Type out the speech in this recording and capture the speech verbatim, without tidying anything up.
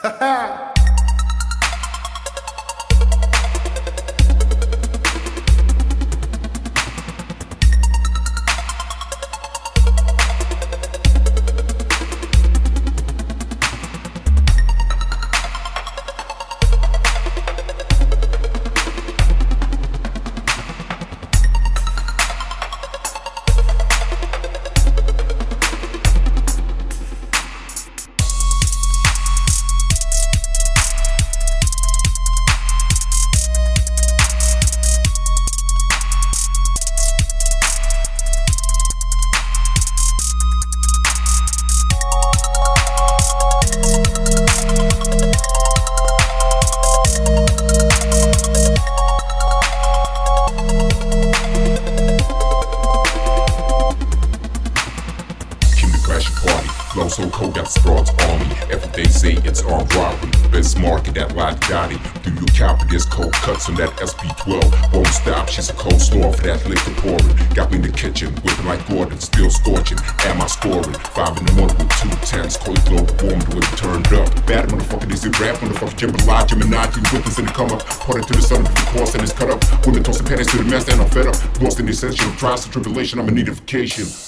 Flow so cold that sprouts on me. Every day say it's armed robbery. Best market that wide Gotti. Do you copy this cold cuts on that S P twelve? Won't stop, she's a cold store for that liquor pouring. Got me in the kitchen, whipping like Gordon, still scorching. Am I scoring? Five in the morning with two tens, cold glow warm the way we turned up. Bad motherfucker, this is rap, motherfucker, jambalaya, Gemini, you witness in the come up. Parting to the sun, the course and it's cut up. Women tossing panties to the mess and I'm fed up. Lost in the essential, trials and tribulation, I'm in need of vacation.